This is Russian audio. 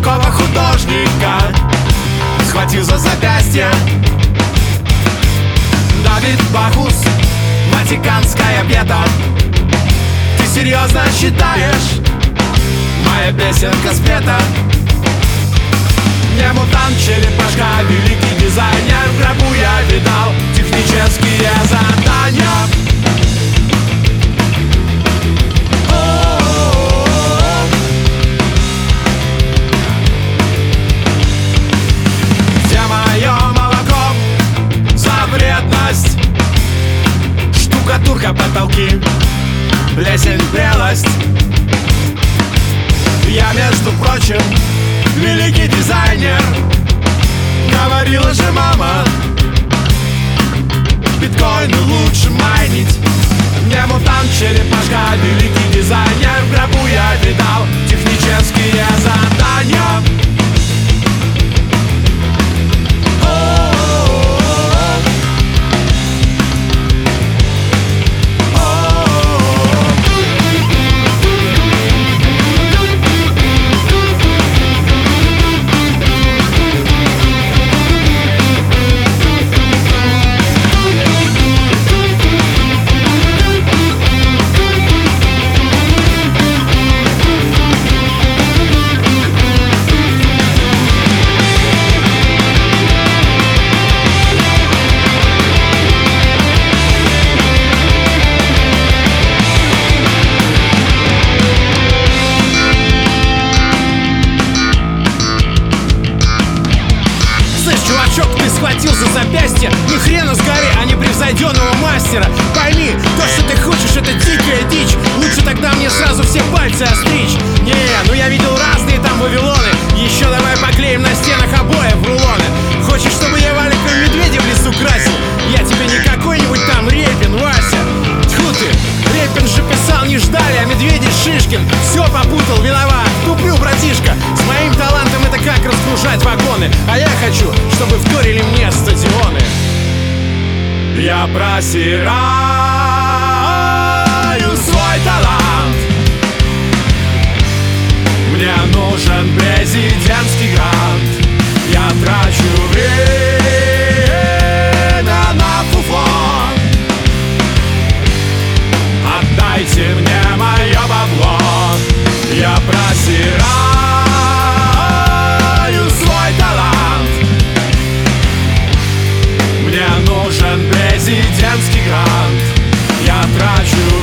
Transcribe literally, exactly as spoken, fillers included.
какого художника схватил за запястье? Давид Бахус, ватиканская пьета. Ты серьезно считаешь, моя песенка спета? Не мутант, черепашка, великий дизайнер. В гробу я видал технические задания. Где мое молоко за вредность? Штукатурка, потолки, плесень, прелость. Я, между прочим, великий дизайнер. Говорила же мама, биткоины лучше майнить. Не мутант, черепашка, великий дизайнер. В гробу я видал технические задания. Ты схватил за запястье, ни хрена с горы, а не превзойденного мастера. Пойми, то, что ты хочешь, это дикая дичь. Лучше тогда мне сразу все пальцы остричь. Не, ну я видел разные там вавилоны. Еще давай поклеим на стенах обои в рулоны. Хочешь, чтобы я валиком медведя в лесу красил? Я тебе не какой-нибудь там Репин, Вася. Тьфу ты, Репин же писал не ждали, а медведи Шишкин. Все попутал, виноват, туплю, братишка. С моим талантом это как разгружать вагоны. А я хочу, чтобы вторили мне стадионы. Я просираю свой талант. Мне нужен президентский грант. Я трачу время на фуфло. Отдайте мне мое бабло. Я просираю свой талант. Мне нужен президентский грант. Я трачу